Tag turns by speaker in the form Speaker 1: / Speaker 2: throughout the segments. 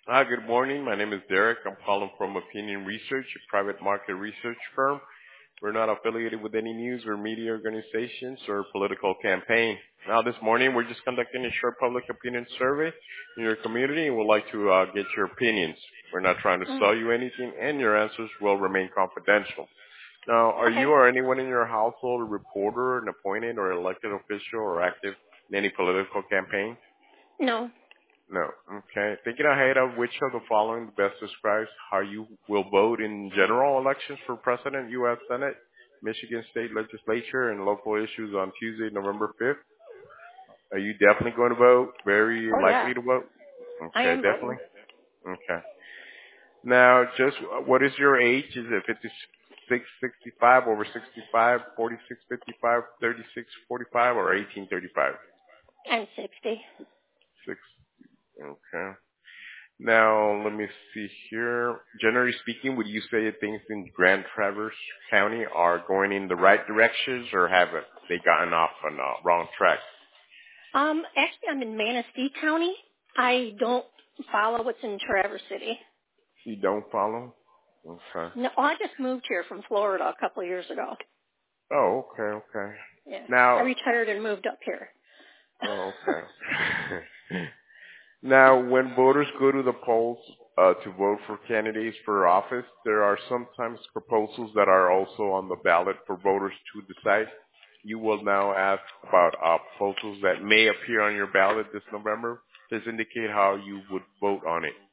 Speaker 1: Hi, good morning. My name is Derek. I'm calling from Opinion Research, a private market research firm. We're not affiliated with any news or media organizations or political campaign. Now, this morning, we're just conducting a short public opinion survey in your community and would like to get your opinions. We're not trying to
Speaker 2: Mm,
Speaker 1: sell you anything, and your answers will remain confidential. Now, are you
Speaker 2: okay.
Speaker 1: or anyone in your household a reporter, an appointed or elected official, or active in any political campaign?
Speaker 2: No.
Speaker 1: No. Okay. Thinking ahead of which of the following best describes how you will vote in general elections for President, U.S. Senate, Michigan State Legislature, and local issues on Tuesday, November 5th? Are you definitely going to vote? Very
Speaker 2: Oh yeah.
Speaker 1: likely to vote?
Speaker 2: I
Speaker 1: Okay,
Speaker 2: am
Speaker 1: definitely.
Speaker 2: voting.
Speaker 1: Okay. Now, just what is your age? Is it 56, 65, over 65, 46, 55, 36, 45, or 18, 35?
Speaker 2: I'm 60.
Speaker 1: 6. Okay. Now, let me see here. Generally speaking, would you say that things in Grand Traverse County are going in the right directions, or have they gotten off on the wrong track?
Speaker 2: Actually, I'm in Manistee County. I don't follow what's in Traverse City.
Speaker 1: You don't follow? Okay.
Speaker 2: No, I just moved here from Florida a couple of years ago.
Speaker 1: Oh, okay, okay.
Speaker 2: Yeah. I
Speaker 1: Now,
Speaker 2: retired and moved up here.
Speaker 1: oh, okay. Now, when voters go to the polls to vote for candidates for office, there are sometimes proposals that are also on the ballot for voters to decide. You will now ask about proposals that may appear on your ballot this November. Please indicate how you would vote on it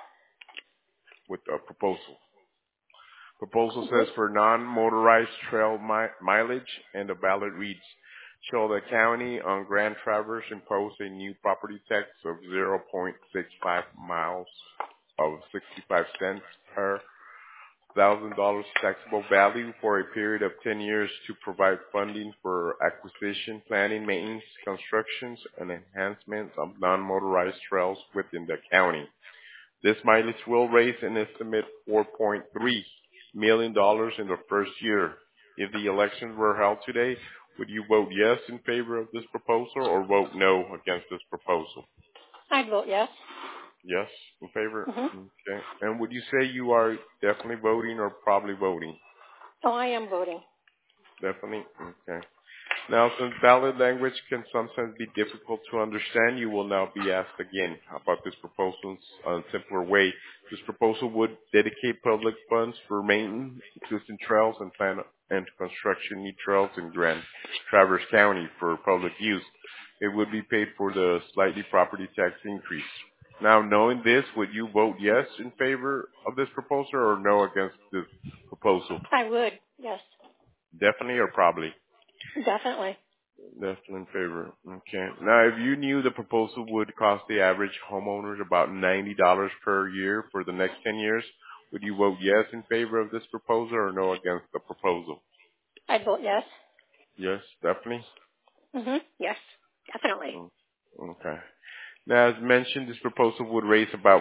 Speaker 1: with a proposal. Proposal says
Speaker 2: What?
Speaker 1: for non-motorized trail mileage, and the ballot reads, shall the county on Grand Traverse impose a new property tax of 0.65 miles of 65 cents per $1,000 taxable value for a period of 10 years to provide funding for acquisition, planning, maintenance, constructions, and enhancements of non-motorized trails within the county. This mileage will raise an estimated $4.3 million dollars in the first year. If the elections were held today, would you vote yes in favor of this proposal or vote no against this proposal?
Speaker 2: I'd vote yes.
Speaker 1: Yes, in favor?
Speaker 2: Mhm.
Speaker 1: Okay. And would you say you are definitely voting or probably voting?
Speaker 2: Oh, I am voting.
Speaker 1: Definitely? Okay. Now, since ballot language can sometimes be difficult to understand, you will now be asked again about this proposal in a simpler way. This proposal would dedicate public funds for maintenance, existing trails, and plan and construction new trails in Grand Traverse County for public use. It would be paid for the slightly property tax increase. Now, knowing this, would you vote yes in favor of this proposal or no against this proposal?
Speaker 2: I would. Yes.
Speaker 1: Definitely or probably?
Speaker 2: Definitely.
Speaker 1: Definitely in favor. Okay. Now, if you knew the proposal would cost the average homeowners about $90 per year for the next 10 years, would you vote yes in favor of this proposal or no against the proposal?
Speaker 2: I'd vote yes.
Speaker 1: Yes, definitely.
Speaker 2: Mhm. Yes. Definitely.
Speaker 1: Mm, okay. Now, as mentioned, this proposal would raise about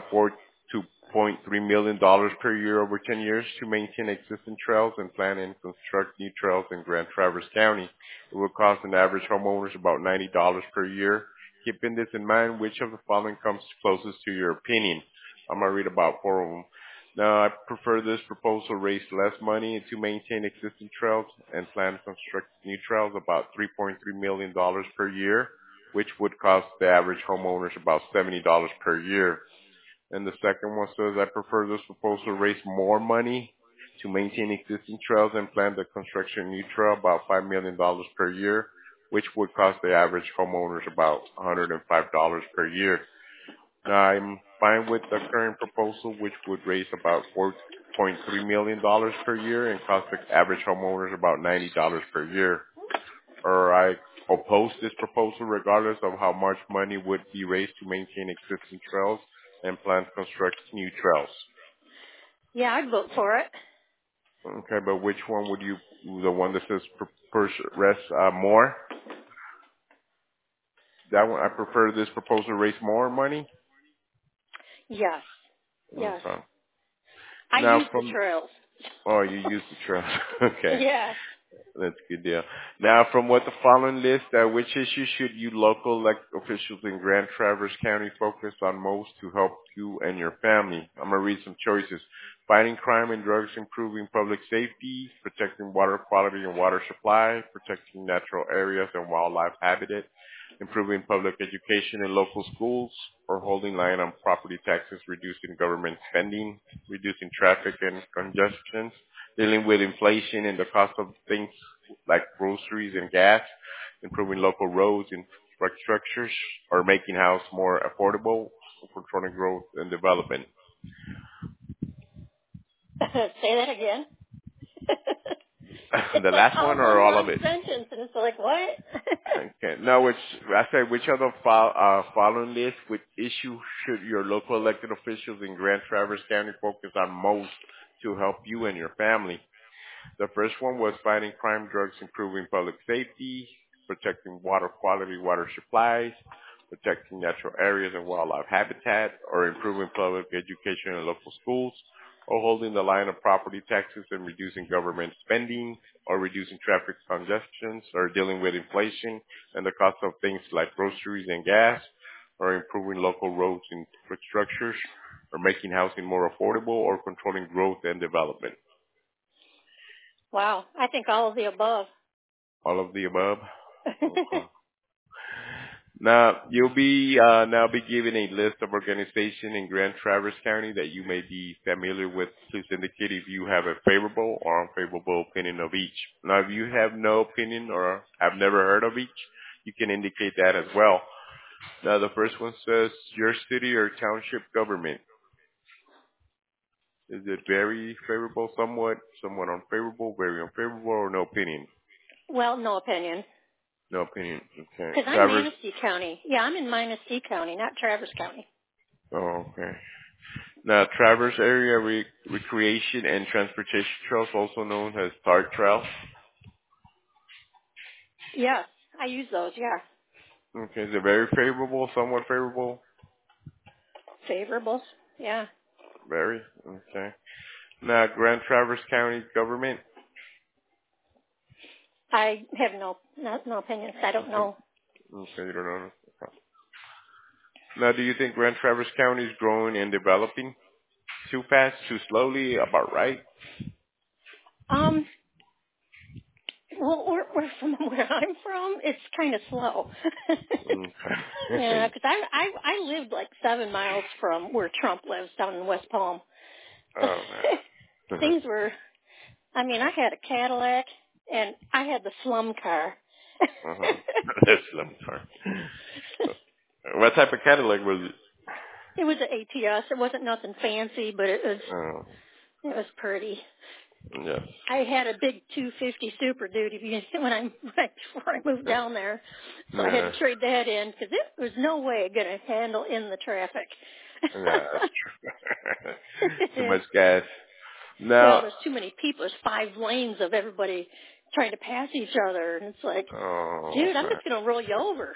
Speaker 1: $4.3 million dollars per year over 10 years to maintain existing trails and plan and construct new trails in Grand Traverse County. It would cost an average homeowners about $90 per year. Keeping this in mind, which of the following comes closest to your opinion? I'm going to read about 4 of them. Now, I prefer this proposal raise less money to maintain existing trails and plan to construct new trails about $3.3 million dollars per year, which would cost the average homeowners about $70 per year. And the second one says, I prefer this proposal raise more money to maintain existing trails and plan the construction of new trail about $5 million dollars per year, which would cost the average homeowners about $105 per year. Now, I'm fine with the current proposal, which would raise about $4.3 million dollars per year and cost the average homeowners about $90 per year. Or I oppose this proposal regardless of how much money would be raised to maintain existing trails and plan to construct new trails.
Speaker 2: Yeah, I'd vote for it.
Speaker 1: Okay, but which one would you, the one that says rest more? That one, I prefer this proposal raise more money.
Speaker 2: Yes. Yes.
Speaker 1: Okay.
Speaker 2: I
Speaker 1: Now
Speaker 2: use the
Speaker 1: from,
Speaker 2: trails.
Speaker 1: oh, you use the trails. Okay.
Speaker 2: Yeah.
Speaker 1: That's a good deal. Now, from what the following list, which issues should you local elected officials in Grand Traverse County focus on most to help you and your family? I'm going to read some choices. Fighting crime and drugs, improving public safety, protecting water quality and water supply, protecting natural areas and wildlife habitat, improving public education in local schools, or holding line on property taxes, reducing government spending, reducing traffic and congestion, dealing with inflation and the cost of things like groceries and gas, improving local roads, infrastructures, or making house more affordable, controlling growth and development.
Speaker 2: Say that again. It's
Speaker 1: The
Speaker 2: like
Speaker 1: last
Speaker 2: all
Speaker 1: one or
Speaker 2: one
Speaker 1: all of
Speaker 2: long
Speaker 1: it?
Speaker 2: sentence, and it's like what?
Speaker 1: Okay. No, I said which of the following list, which issue should your local elected officials in Grand Traverse County focus on most to help you and your family? The first one was fighting crime, drugs, improving public safety, protecting water quality, water supplies, protecting natural areas and wildlife habitat, or improving public education in local schools, or holding the line of property taxes and reducing government spending, or reducing traffic congestions, or dealing with inflation and the cost of things like groceries and gas, or improving local roads and infrastructures, or making housing more affordable, or controlling growth and development.
Speaker 2: Wow, I think all of the above.
Speaker 1: All of the above. Okay. Now you'll be now be given a list of organizations in Grand Traverse County that you may be familiar with. Please indicate if you have a favorable or unfavorable opinion of each. Now, if you have no opinion or have never heard of each, you can indicate that as well. Now, the first one says your city or township government. Is it very favorable, somewhat unfavorable, very unfavorable, or no opinion?
Speaker 2: Well, no opinion.
Speaker 1: No opinion. Okay.
Speaker 2: Because I'm
Speaker 1: Traverse.
Speaker 2: Manistee County. Yeah, I'm in Manistee County, not Traverse County.
Speaker 1: Oh, okay. Now, Traverse Area Recreation and Transportation Trails, also known as TART Trail.
Speaker 2: Yes, I use those, yeah.
Speaker 1: Okay, is it very favorable, somewhat favorable?
Speaker 2: Favorables, yeah.
Speaker 1: Very? Okay. Now, Grand Traverse County government?
Speaker 2: I have no opinions. I don't
Speaker 1: Okay,
Speaker 2: know.
Speaker 1: okay, you don't know. Okay. Now, do you think Grand Traverse County is growing and developing? Too fast, too slowly, about right?
Speaker 2: Um, well, from where I'm from, it's kind of slow. Yeah,
Speaker 1: Okay.
Speaker 2: because I lived like 7 miles from where Trump lives down in West Palm.
Speaker 1: Oh, man.
Speaker 2: Things were, I mean, I had a Cadillac and I had the slum car.
Speaker 1: Uh-huh. That's slum car. What type of Cadillac was it?
Speaker 2: It was an ATS. It wasn't nothing fancy, but it
Speaker 1: Oh,
Speaker 2: was pretty.
Speaker 1: yes.
Speaker 2: I had a big 250 Super Duty when before I moved down there, so I had
Speaker 1: Yeah.
Speaker 2: to trade that in because it was no way going to handle in the traffic.
Speaker 1: Yeah, that's true. Too much gas.
Speaker 2: Well,
Speaker 1: Now,
Speaker 2: there's too many people. There's 5 lanes of everybody trying to pass each other, and it's like,
Speaker 1: oh,
Speaker 2: dude, I'm
Speaker 1: man.
Speaker 2: just going to roll you over.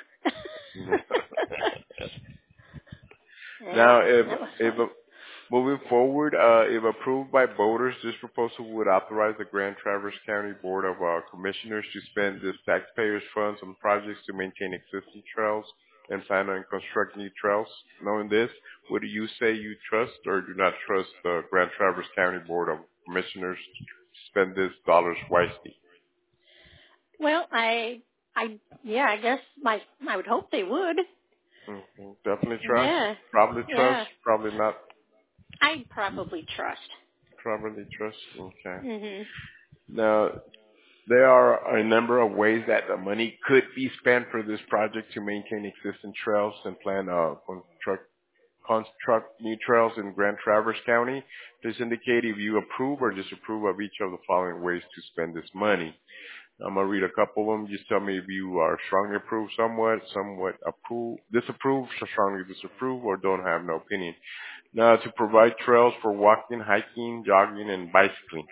Speaker 2: Yeah,
Speaker 1: Now, if
Speaker 2: that was
Speaker 1: if
Speaker 2: fun.
Speaker 1: moving forward, if approved by voters, this proposal would authorize the Grand Traverse County Board of Commissioners to spend this taxpayers' funds on projects to maintain existing trails and plan on construct new trails. Knowing this, would you say you trust or do not trust the Grand Traverse County Board of Commissioners to spend these dollars wisely?
Speaker 2: Well, yeah, I guess I would hope they would.
Speaker 1: Mhm. Definitely trust.
Speaker 2: Yeah,
Speaker 1: Probably trust.
Speaker 2: yeah,
Speaker 1: Probably not.
Speaker 2: I'd probably trust.
Speaker 1: Probably trust. Okay.
Speaker 2: Mhm.
Speaker 1: Now, there are a number of ways that the money could be spent for this project to maintain existing trails and plan construct new trails in Grand Traverse County. Please indicate if you approve or disapprove of each of the following ways to spend this money. I'm gonna read a couple of them. Just tell me if you are strongly approve, somewhat approve, disapprove, so strongly disapprove, or don't have no opinion. Now, to provide trails for walking, hiking, jogging, and bicycling.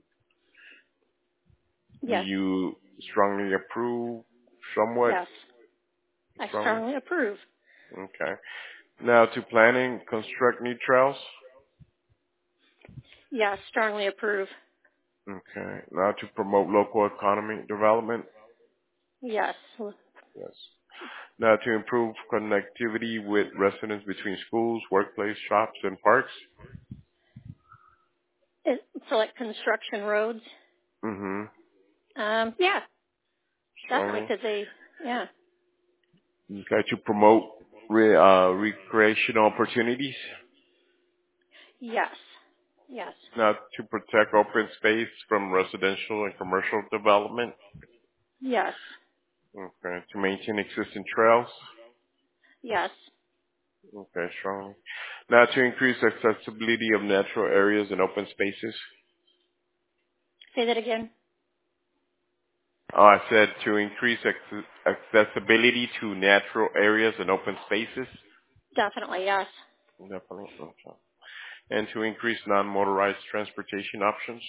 Speaker 1: Do
Speaker 2: Yes,
Speaker 1: you strongly approve, somewhat
Speaker 2: yes, I
Speaker 1: strongly?
Speaker 2: strongly approve.
Speaker 1: Okay. Now, to planning, construct new trails.
Speaker 2: Yes, strongly approve.
Speaker 1: Okay. Now to promote local economy development.
Speaker 2: Yes.
Speaker 1: Yes. Now to improve connectivity with residents between schools, workplace, shops, and parks.
Speaker 2: So like construction roads.
Speaker 1: Mm-hmm.
Speaker 2: Yeah, definitely,
Speaker 1: Strongly.
Speaker 2: because yeah.
Speaker 1: Okay. To promote recreational opportunities.
Speaker 2: Yes. Yes.
Speaker 1: Now to protect open space from residential and commercial development.
Speaker 2: Yes.
Speaker 1: Okay. To maintain existing trails.
Speaker 2: Yes.
Speaker 1: Okay, strongly. Now to increase accessibility of natural areas and open spaces.
Speaker 2: Say that again.
Speaker 1: Oh, I said to increase accessibility to natural areas and open spaces.
Speaker 2: Definitely, yes.
Speaker 1: Definitely. Okay. And to increase non-motorized transportation options.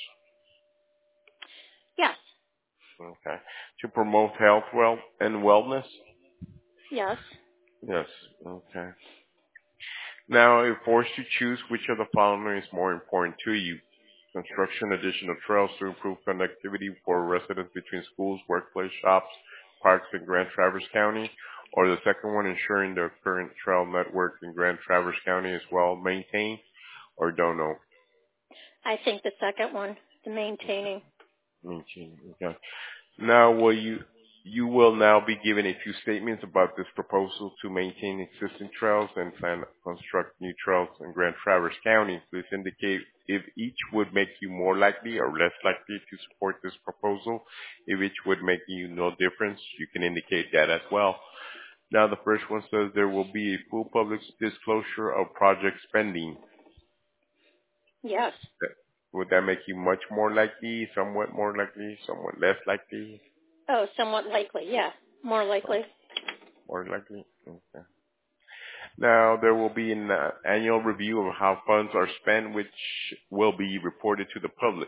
Speaker 2: Yes.
Speaker 1: Okay. To promote health, and wellness.
Speaker 2: Yes.
Speaker 1: Yes. Okay. Now, if forced to choose, which of the following is more important to you? Construction additional trails to improve connectivity for residents between schools, workplace, shops, parks in Grand Traverse County, or the second one, ensuring the current trail network in Grand Traverse County is well maintained, or don't know?
Speaker 2: I think the second one, the maintaining.
Speaker 1: Maintain. Okay. Now, you will now be given a few statements about this proposal to maintain existing trails and plan to construct new trails in Grand Traverse County. Please indicate if each would make you more likely or less likely to support this proposal. If each would make you no difference, you can indicate that as well. Now, the first one says there will be a full public disclosure of project spending.
Speaker 2: Yes.
Speaker 1: Would that make you much more likely, somewhat more likely, somewhat less likely,
Speaker 2: Oh, somewhat likely, yeah. More likely.
Speaker 1: more likely? Okay. Now, there will be an annual review of how funds are spent, which will be reported to the public.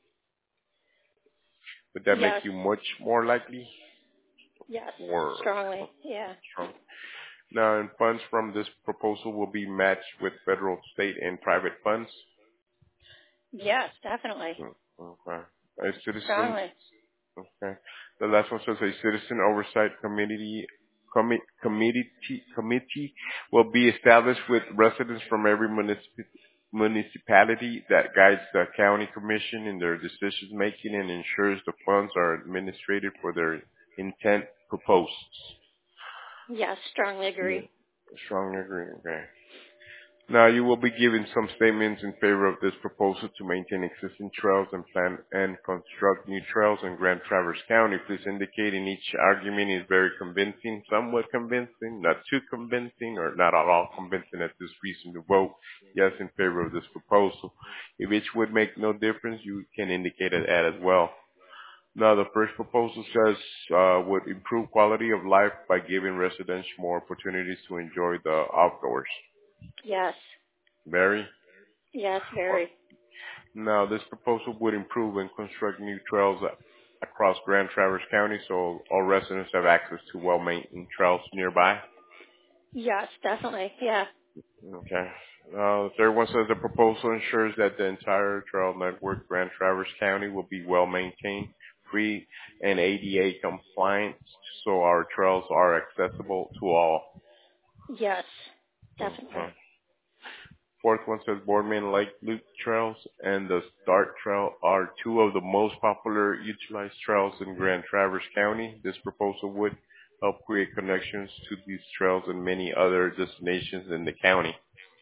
Speaker 1: Would that make
Speaker 2: Yes.
Speaker 1: you much more likely
Speaker 2: Yes.
Speaker 1: or
Speaker 2: Strongly, yeah.
Speaker 1: strong? Now, and funds from this proposal will be matched with federal, state, and private funds.
Speaker 2: Yes, definitely.
Speaker 1: Okay. A citizen.
Speaker 2: Strongly.
Speaker 1: Okay. The last one says a citizen oversight committee will be established with residents from every municipality that guides the county commission in their decision making and ensures the funds are administered for their intent proposed.
Speaker 2: Yes, strongly
Speaker 1: Yeah.
Speaker 2: agree.
Speaker 1: Strongly agree. Okay. Now you will be given some statements in favor of this proposal to maintain existing trails and plan and construct new trails in Grand Traverse County. Please indicate in each argument is very convincing, somewhat convincing, not too convincing, or not at all convincing at this reason to vote yes in favor of this proposal. If each would make no difference, you can indicate that as well. Now the first proposal says would improve quality of life by giving residents more opportunities to enjoy the outdoors.
Speaker 2: Yes.
Speaker 1: Very.
Speaker 2: Yes, very.
Speaker 1: Now, this proposal would improve and construct new trails across Grand Traverse County so all residents have access to well-maintained trails nearby.
Speaker 2: Yes, definitely, yeah.
Speaker 1: Okay. The third one says the proposal ensures that the entire trail network, Grand Traverse County, will be well-maintained, free, and ADA compliant so our trails are accessible to all.
Speaker 2: Yes, definitely.
Speaker 1: Okay. Fourth one says Boardman Lake Loop Trails and the Start Trail are two of the most popular utilized trails in Grand Traverse County. This proposal would help create connections to these trails and many other destinations in the county.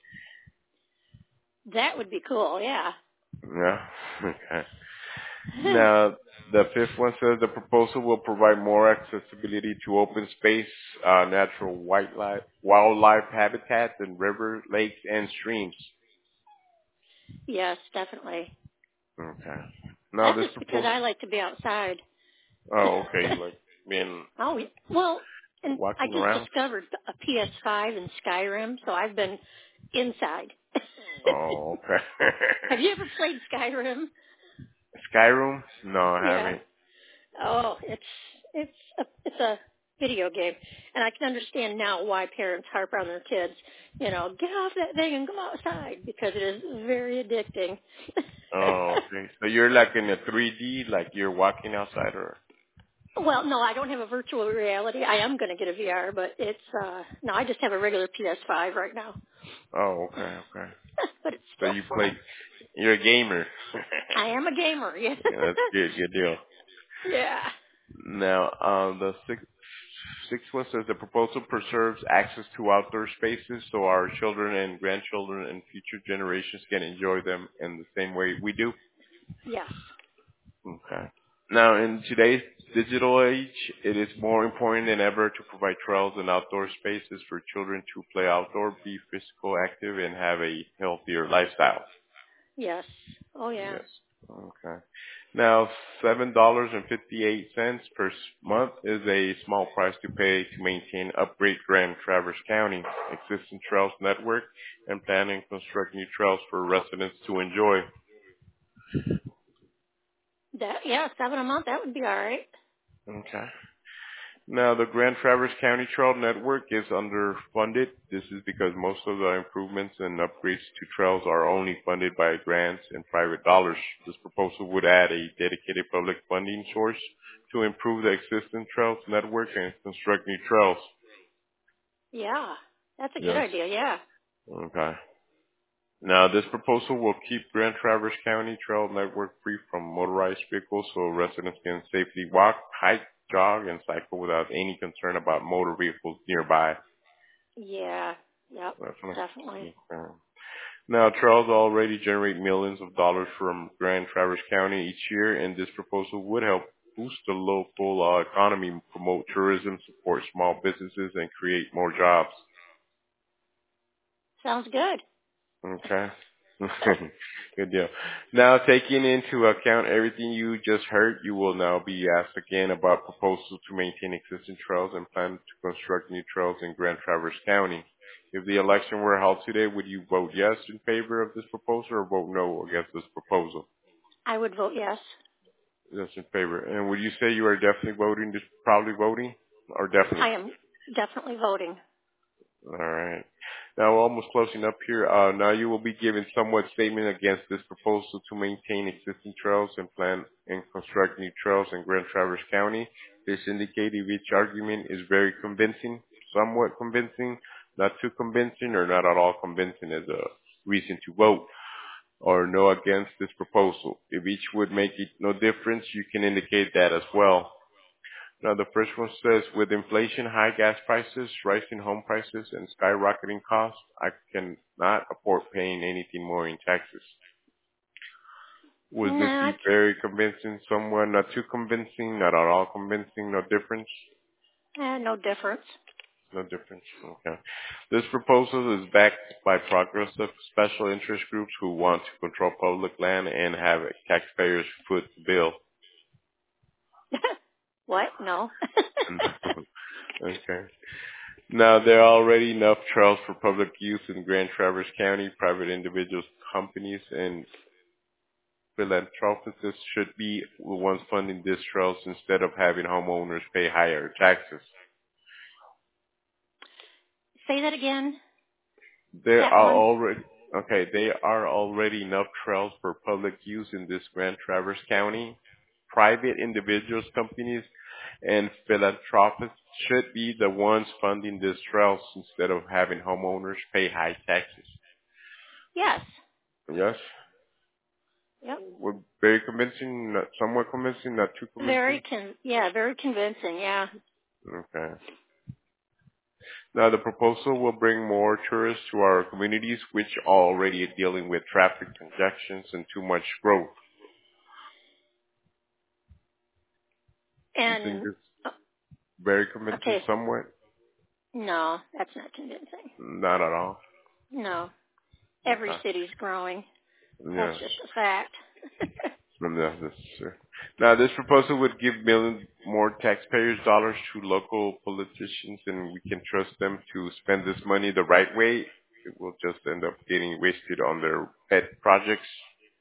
Speaker 2: That would be cool, yeah.
Speaker 1: Yeah. Okay. Now, the fifth one says the proposal will provide more accessibility to open space, natural wildlife habitats, and rivers, lakes, and streams.
Speaker 2: Yes, definitely.
Speaker 1: Okay. Now,
Speaker 2: That's
Speaker 1: this
Speaker 2: just because
Speaker 1: proposal.
Speaker 2: I like to be outside.
Speaker 1: Oh, okay. You like being
Speaker 2: Oh, well, and I
Speaker 1: walking
Speaker 2: just
Speaker 1: around?
Speaker 2: discovered a PS5 and Skyrim, so I've been inside.
Speaker 1: Oh, okay.
Speaker 2: Have you ever played Skyrim?
Speaker 1: Skyrim? No, I
Speaker 2: Yeah.
Speaker 1: haven't.
Speaker 2: Oh, it's a video game. And I can understand now why parents harp on their kids, get off that thing and go outside, because it is very addicting.
Speaker 1: Oh, okay. So you're like in a 3D, like you're walking outside, or?
Speaker 2: Well, no, I don't have a virtual reality. I am going to get a VR, but no, I just have a regular PS5 right now.
Speaker 1: Oh, okay, okay.
Speaker 2: But it's
Speaker 1: So
Speaker 2: still
Speaker 1: you play,
Speaker 2: fun.
Speaker 1: you're a gamer.
Speaker 2: I am a gamer, yeah.
Speaker 1: Yeah, that's good, good deal.
Speaker 2: Yeah.
Speaker 1: Now, the sixth one says the proposal preserves access to outdoor spaces so our children and grandchildren and future generations can enjoy them in the same way we do.
Speaker 2: Yes.
Speaker 1: Okay. Now, in today's digital age, it is more important than ever to provide trails and outdoor spaces for children to play outdoor, be physical active, and have a healthier lifestyle.
Speaker 2: Yes. Oh, yeah.
Speaker 1: Yes. Okay. Now, $7.58 per month is a small price to pay to maintain, upgrade Grand Traverse County existing trails network and plan and construct new trails for residents to enjoy.
Speaker 2: $7 a month, that would be all right.
Speaker 1: Okay. Now, the Grand Traverse County Trail Network is underfunded. This is because most of the improvements and upgrades to trails are only funded by grants and private dollars. This proposal would add a dedicated public funding source to improve the existing trails network and construct new trails.
Speaker 2: Yeah. That's a good
Speaker 1: Yes.
Speaker 2: idea, yeah.
Speaker 1: Okay. Now, this proposal will keep Grand Traverse County Trail Network free from motorized vehicles so residents can safely walk, hike, jog, and cycle without any concern about motor vehicles nearby.
Speaker 2: Yeah. Yep. Definitely.
Speaker 1: Okay. Now, trails already generate millions of dollars from Grand Traverse County each year, and this proposal would help boost the local economy, promote tourism, support small businesses, and create more jobs.
Speaker 2: Sounds good.
Speaker 1: Okay. Good deal. Now, taking into account everything you just heard, you will now be asked again about proposals to maintain existing trails and plan to construct new trails in Grand Traverse County. If the election were held today, would you vote yes in favor of this proposal or vote no against this proposal?
Speaker 2: I would vote yes.
Speaker 1: Yes, in favor. And would you say you are definitely voting, just probably voting, or definitely?
Speaker 2: I am definitely voting.
Speaker 1: All right. Now we're almost closing up here. Now you will be given somewhat statement against this proposal to maintain existing trails and plan and construct new trails in Grand Traverse County. This indicates if each argument is very convincing, somewhat convincing, not too convincing, or not at all convincing as a reason to vote, or no against this proposal. If each would make it no difference, you can indicate that as well. Now, the first one says, with inflation, high gas prices, rising home prices, and skyrocketing costs, I cannot afford paying anything more in taxes. Was this
Speaker 2: Not,
Speaker 1: very convincing? Somewhat not too convincing, not at all convincing, no difference?
Speaker 2: no difference.
Speaker 1: No difference, okay. This proposal is backed by progressive special interest groups who want to control public land and have taxpayers foot the bill.
Speaker 2: What? No.
Speaker 1: Okay. Now, there are already enough trails for public use in Grand Traverse County. Private individuals, companies, and philanthropists should be the ones funding these trails instead of having homeowners pay higher taxes.
Speaker 2: Say that again.
Speaker 1: There
Speaker 2: That
Speaker 1: are
Speaker 2: one.
Speaker 1: already enough trails for public use in this Grand Traverse County. Private individuals, companies, and philanthropists should be the ones funding these trails instead of having homeowners pay high taxes.
Speaker 2: Yes.
Speaker 1: Yes?
Speaker 2: Yep.
Speaker 1: Well, very convincing, not somewhat convincing, not too convincing?
Speaker 2: Very convincing, yeah.
Speaker 1: Okay. Now, the proposal will bring more tourists to our communities, which are already dealing with traffic congestions and too much growth. You think
Speaker 2: And,
Speaker 1: it's very convincing
Speaker 2: okay,
Speaker 1: somewhat?
Speaker 2: no, that's not convincing.
Speaker 1: Not at all.
Speaker 2: No. Every
Speaker 1: Okay.
Speaker 2: city's growing. That's
Speaker 1: Yes.
Speaker 2: just a fact.
Speaker 1: No, that's true. Now, this proposal would give millions more taxpayers' dollars to local politicians, and we can trust them to spend this money the right way. It will just end up getting wasted on their pet projects.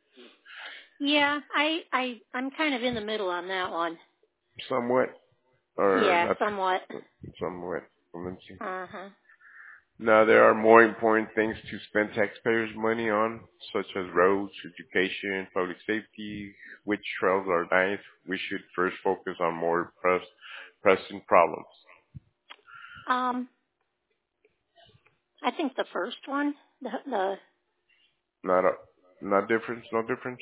Speaker 2: Yeah, I'm kind of in the middle on that one.
Speaker 1: Somewhat. or
Speaker 2: Yeah,
Speaker 1: not
Speaker 2: somewhat.
Speaker 1: somewhat convincing?
Speaker 2: Uh-huh.
Speaker 1: Now, there are more important things to spend taxpayers' money on, such as roads, education, public safety, which trails are nice. We should first focus on more pressing problems.
Speaker 2: Um, I think the first one, the
Speaker 1: Not a, not difference, no difference,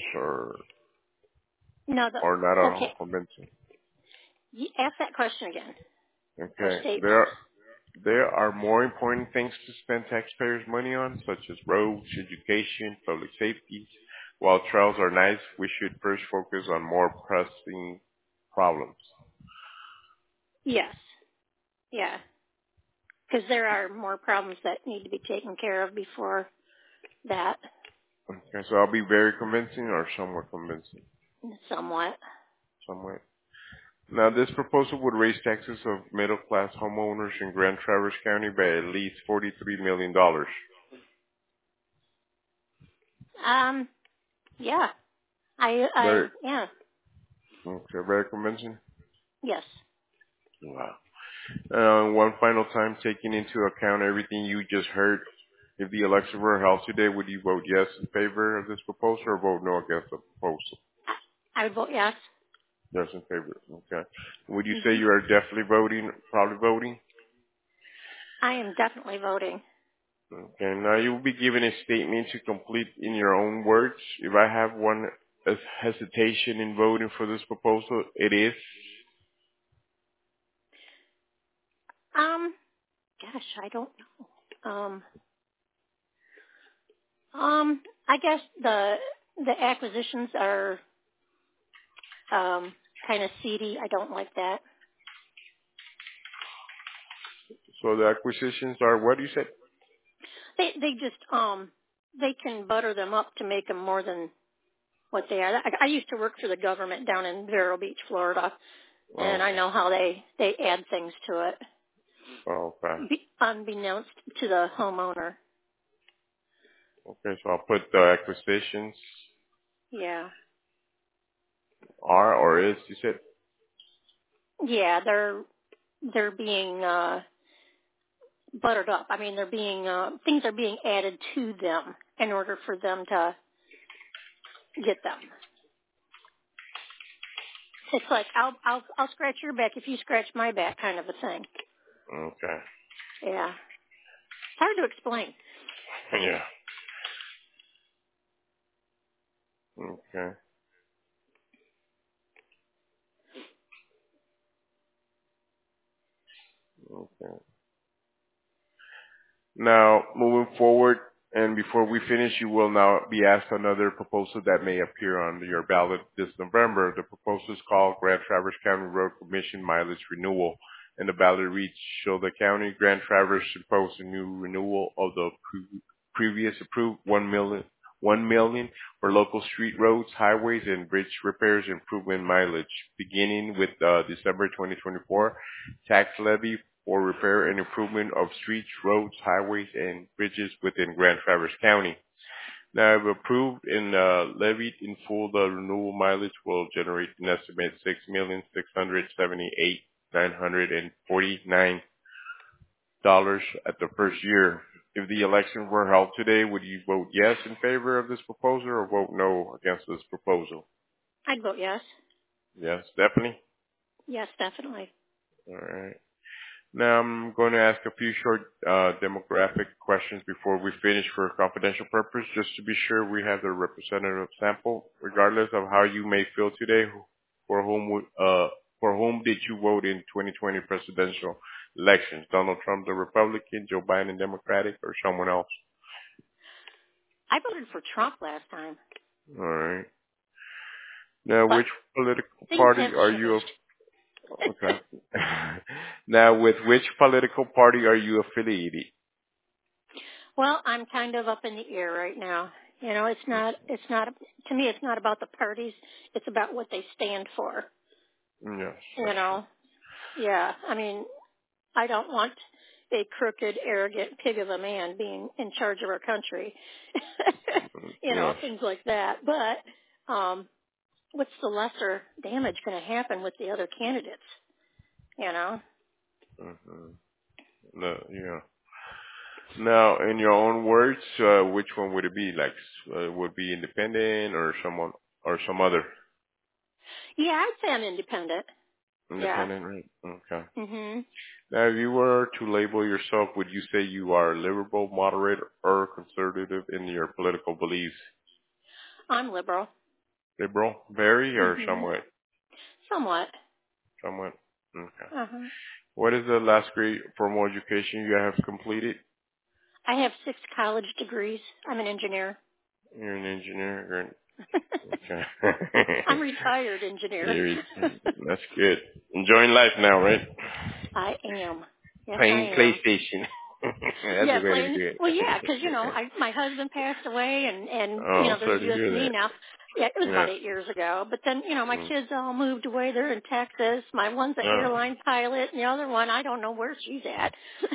Speaker 2: no,
Speaker 1: or not at all
Speaker 2: okay.
Speaker 1: convincing.
Speaker 2: Ask that question again, or
Speaker 1: Okay,
Speaker 2: statement.
Speaker 1: there are more important things to spend taxpayers' money on, such as roads, education, public safety. While trails are nice, we should first focus on more pressing problems.
Speaker 2: Yes. Yeah. Because there are more problems that need to be taken care of before that,
Speaker 1: Okay, so I'll be very convincing or somewhat convincing?
Speaker 2: somewhat.
Speaker 1: Somewhat. Now, this proposal would raise taxes of middle-class homeowners in Grand Traverse County by at least $43 million.
Speaker 2: Um, yeah.
Speaker 1: Very,
Speaker 2: Yeah.
Speaker 1: okay, very convincing?
Speaker 2: Yes.
Speaker 1: Wow. One final time, taking into account everything you just heard, if the election were held today, would you vote yes in favor of this proposal or vote no against the proposal?
Speaker 2: I would vote yes.
Speaker 1: Yes in favor. Okay. Would you say
Speaker 2: Hmm.
Speaker 1: you are definitely voting, probably voting?
Speaker 2: I am definitely voting.
Speaker 1: Okay. Now you will be given a statement to complete in your own words. If I have one hesitation in voting for this proposal, it is.
Speaker 2: Gosh, I don't know. I guess the acquisitions are kind of seedy. I don't like that.
Speaker 1: So the acquisitions are what you said?
Speaker 2: They just they can butter them up to make them more than what they are. I used to work for the government down in Vero Beach, Florida, and I
Speaker 1: Okay.
Speaker 2: know how they add things to it,
Speaker 1: Okay.
Speaker 2: unbeknownst to the homeowner.
Speaker 1: Okay. So I'll put the acquisitions
Speaker 2: Yeah,
Speaker 1: are or is, you said?
Speaker 2: yeah, they're being buttered up. I mean, they're being things are being added to them in order for them to get them. It's like I'll scratch your back if you scratch my back, kind of a thing.
Speaker 1: Okay.
Speaker 2: Yeah, it's hard to explain.
Speaker 1: Yeah. Okay. Okay. Now, moving forward, and before we finish, you will now be asked another proposal that may appear on your ballot this November. The proposal is called Grand Traverse County Road Commission Mileage Renewal, and the ballot reads, shall the county Grand Traverse impose a new renewal of the previous approved 1 million for local street roads, highways, and bridge repairs improvement mileage, beginning with December 2024 tax levy for repair and improvement of streets, roads, highways, and bridges within Grand Traverse County. Now, if approved and levied in full, the renewal mileage will generate an estimated $6,678,949 at the first year. If the election were held today, would you vote yes in favor of this proposal or vote no against this proposal?
Speaker 2: I'd vote yes.
Speaker 1: Yes, definitely.
Speaker 2: Yes, definitely.
Speaker 1: All right. Now I'm going to ask a few short demographic questions before we finish for confidential purpose, just to be sure we have the representative sample. Regardless of how you may feel today, for whom did you vote in 2020 presidential elections? Donald Trump, the Republican, Joe Biden, Democratic, or someone else?
Speaker 2: I voted for Trump last time,
Speaker 1: All right. Now,
Speaker 2: but
Speaker 1: which political
Speaker 2: things
Speaker 1: party
Speaker 2: have
Speaker 1: are you?
Speaker 2: changed.
Speaker 1: Okay. Now, with which political party are you affiliated?
Speaker 2: Well, I'm kind of up in the air right now. You know, it's not, to me, it's not about the parties. It's about what they stand for.
Speaker 1: Yes,
Speaker 2: You
Speaker 1: that's
Speaker 2: know, yeah. I mean, I don't want a crooked, arrogant pig of a man being in charge of our country.
Speaker 1: true.
Speaker 2: You know,
Speaker 1: Yes.
Speaker 2: things like that. But, what's the lesser damage going to happen with the other candidates? you know.
Speaker 1: Mm-hmm. No, yeah. Now, in your own words, which one would it be? Like, would be independent or someone or some other
Speaker 2: Yeah, I'd say I'm independent. Yeah.
Speaker 1: independent, right? Okay.
Speaker 2: Mhm.
Speaker 1: Now, if you were to label yourself, would you say you are liberal, moderate, or conservative in your political beliefs?
Speaker 2: I'm liberal.
Speaker 1: Liberal, very, or
Speaker 2: Mhm.
Speaker 1: somewhat?
Speaker 2: Somewhat.
Speaker 1: Somewhat. Okay.
Speaker 2: Uh-huh.
Speaker 1: What is the last grade formal education you have completed?
Speaker 2: I have 6 college degrees. I'm an engineer.
Speaker 1: You're an engineer. Okay.
Speaker 2: I'm retired engineer.
Speaker 1: You're, that's good. Enjoying life now, right?
Speaker 2: I am. Yes, I
Speaker 1: Playing
Speaker 2: am.
Speaker 1: PlayStation. That's a
Speaker 2: Yeah,
Speaker 1: way to
Speaker 2: playing.
Speaker 1: do it.
Speaker 2: Well, yeah, because my husband passed away, and
Speaker 1: Oh,
Speaker 2: there's
Speaker 1: sorry to
Speaker 2: just
Speaker 1: hear
Speaker 2: me
Speaker 1: that.
Speaker 2: now. Yeah, it was
Speaker 1: Yeah.
Speaker 2: about 8 years ago. But then, my
Speaker 1: Mm.
Speaker 2: kids all moved away. They're in Texas. My one's an
Speaker 1: Oh.
Speaker 2: airline pilot, and the other one, I don't know where she's at.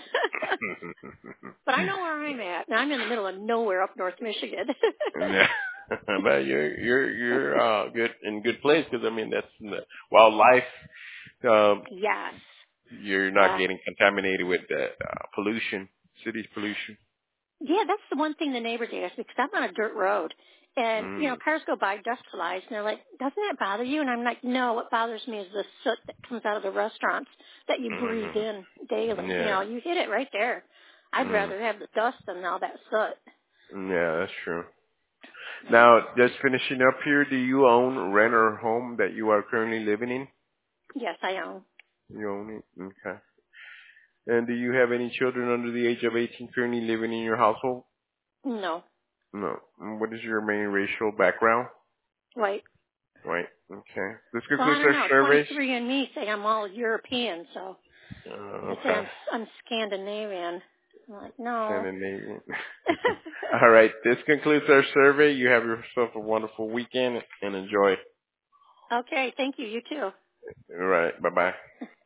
Speaker 2: But I know where I'm at, and I'm in the middle of nowhere up North Michigan.
Speaker 1: Yeah. But you're good in good place because I mean that's wildlife. Um,
Speaker 2: Yes.
Speaker 1: you're not
Speaker 2: Yeah.
Speaker 1: getting contaminated with the pollution, city's pollution.
Speaker 2: Yeah, that's the one thing the neighbors ask me because I'm on a dirt road. And,
Speaker 1: Mm.
Speaker 2: cars go by, dust flies, and they're like, doesn't that bother you? And I'm like, no, what bothers me is the soot that comes out of the restaurants that you breathe
Speaker 1: Mm-hmm.
Speaker 2: in daily.
Speaker 1: Yeah.
Speaker 2: You hit it right there. I'd
Speaker 1: Mm.
Speaker 2: rather have the dust than all that soot.
Speaker 1: Yeah, that's true.
Speaker 2: Yeah.
Speaker 1: Now, just finishing up here, do you own, rent, or home that you are currently living in?
Speaker 2: Yes, I own.
Speaker 1: You own it? Okay. And do you have any children under the age of 18 currently living in your household?
Speaker 2: No.
Speaker 1: No. And what is your main racial background?
Speaker 2: Wait.
Speaker 1: Right. Okay. This
Speaker 2: Well, I
Speaker 1: concludes
Speaker 2: don't
Speaker 1: our
Speaker 2: know.
Speaker 1: surveys.
Speaker 2: 23 and me say I'm all European, so they say
Speaker 1: Okay.
Speaker 2: I'm Scandinavian. I'm like, no.
Speaker 1: Scandinavian. All right. This concludes our survey. You have yourself a wonderful weekend and enjoy.
Speaker 2: Okay, thank you. You too.
Speaker 1: All right. Bye-bye.